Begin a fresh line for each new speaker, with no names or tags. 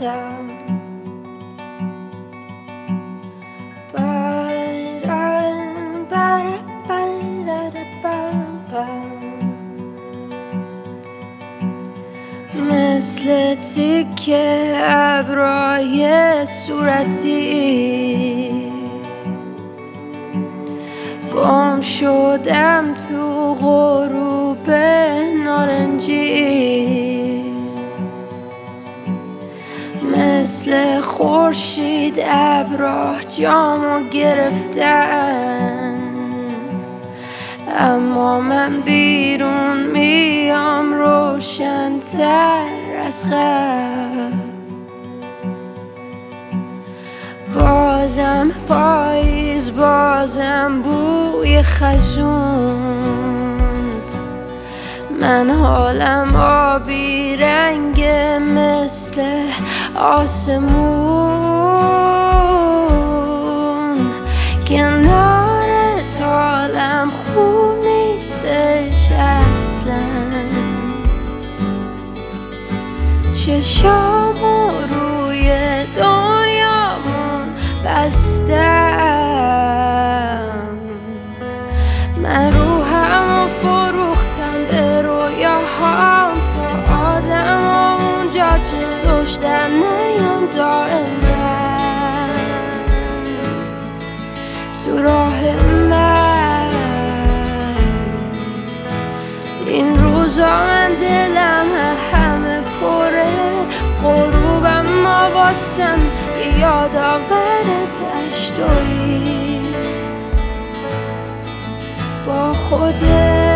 دم مثل تیکه ابرای صورتی گم شدم تو غروب نارنجی، مثل خورشید ابرها جامو گرفتن، اما من بیرون میام روشن‌تر از قبل. بازم پاییز، بازم بوی خزون، من حالم آبی رنگ مثل آسمون. کنارت حالم خوب نیستش اصلا، چشامو روی دنیامون بستم، من روحمو فروختم به رویاهام تا آدم ها اونجا جلوش در نیام دائما تو راه من. این روزا من دلم همه پره غروبم، ما واسم یادآور تشتویی با خودت.